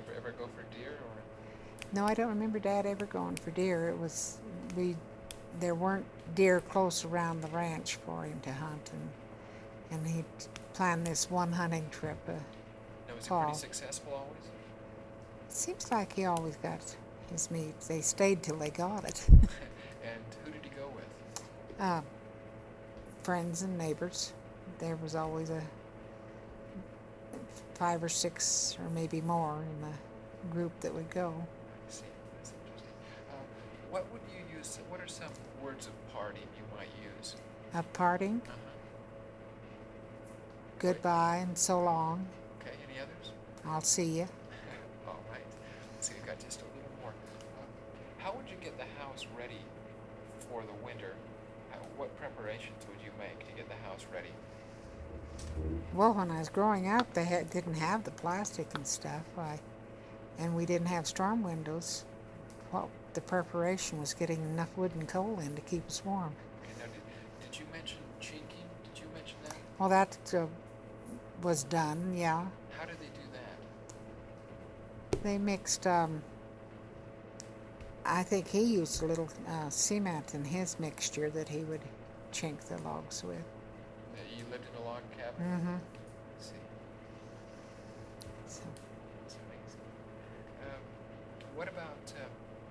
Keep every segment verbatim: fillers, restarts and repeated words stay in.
remember ever go for deer or? No, I don't remember Dad ever going for deer. It was we there weren't deer close around the ranch for him to hunt, and and he planned this one hunting trip. Uh, Now, was he fall. pretty successful always? Seems like he always got his meat. They stayed till they got it. And who did he go with? uh, friends and neighbors. There was always a five or six or maybe more in the group that would go. I see. That's interesting. Uh, what would you use? What are some words of parting you might use? Of parting, Uh-huh. goodbye and so long. Okay. Any others? I'll see you. All right. Let's see. We've got just a little more. Uh, how would you get the house ready for the winter? How, what preparations would you make to get the house ready? Well, when I was growing up, they had, didn't have the plastic and stuff, I, and we didn't have storm windows. Well, the preparation was getting enough wood and coal in to keep us warm. Okay, now, did, did you mention chinking? Did you mention that? Well, that uh, was done, yeah. How did they do that? They mixed, um, I think he used a little uh, cement in his mixture that he would chink the logs with. Uh, You lived in a log cabin? Mm-hmm. I see. So, That's amazing. Um, what about, um,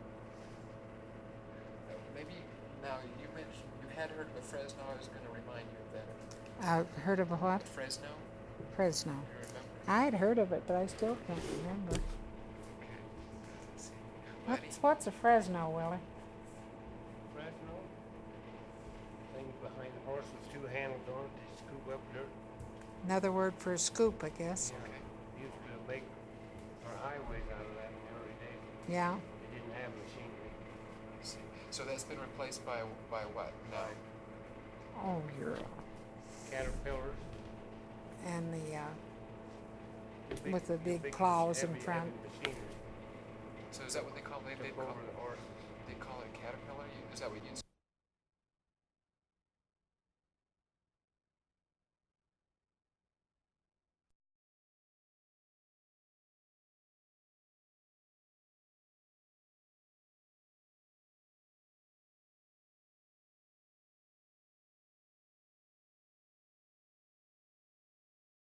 uh, maybe, now you mentioned, you had heard of a Fresno, I was going to remind you of that. I heard of a what? Fresno? Fresno. You remember? I had heard of it, but I still can't remember. Okay. Let's see. Well, any- What's, what's a Fresno, Willie? Fresno, things behind the horse with two handles on it to scoop up dirt. Another word for a scoop, I guess. Okay. Used to make our highways out of that in the early days. Yeah. They didn't have machinery. I see. So that's been replaced by by what? No. Oh, you're. Caterpillars. And the, uh, big- with the big big plows in heavy, front. heavy machinery. So is that what they call it? They Took call over the horse. they call it Caterpillar? You- Is that what you